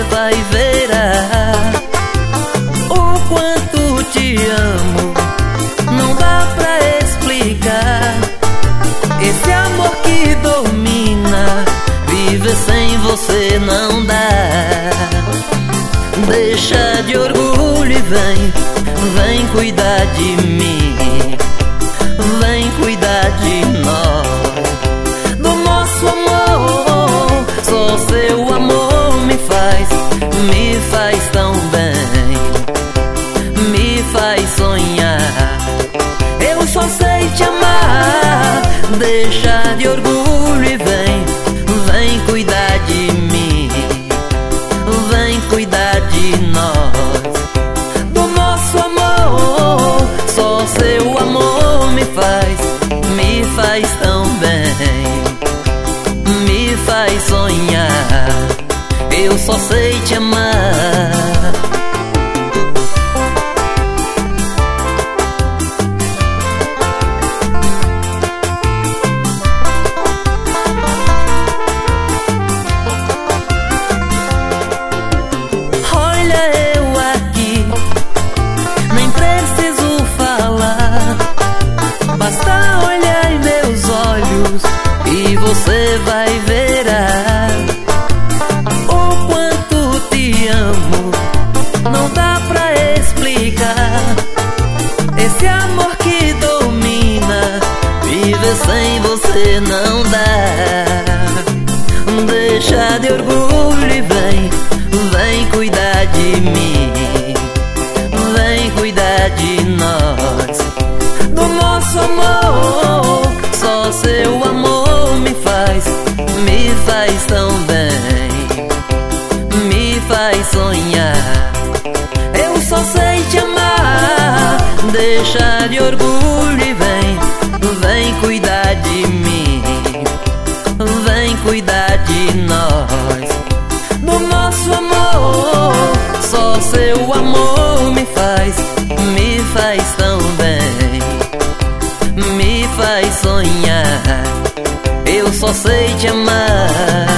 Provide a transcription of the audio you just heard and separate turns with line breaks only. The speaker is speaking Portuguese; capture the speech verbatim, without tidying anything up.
vai verá o quanto te amo. Não dá pra explicar esse amor que domina. Viver sem você não dá. Deixa de orgulho e vem, vem cuidar de mim. Vem cuidar de nós, do nosso amor. Só seu amor me faz, me faz tão bem, me faz sonhar. Eu só sei te amar. Deixa de orgulho e vem, vem cuidar de mim. Vem cuidar de nós, do nosso amor. Só seu amor me faz, me faz tão bem, me faz sonhar. Eu só sei te amar. Basta olhar em meus olhos e você vai verá o quanto te amo. Não dá pra explicar esse amor que domina. Viver sem você não dá. Deixa de orgulho e vem, vem cuidar de mim. Vem cuidar de nós, do nosso amor. Só seu amor me faz, me faz tão bem, me faz sonhar. Eu só sei te amar. Deixa de orgulho e vem, vem cuidar de mim. Vem cuidar de nós, do nosso amor. Só seu amor me faz, me faz tão bem, me faz sonhar. Eu só sei te amar.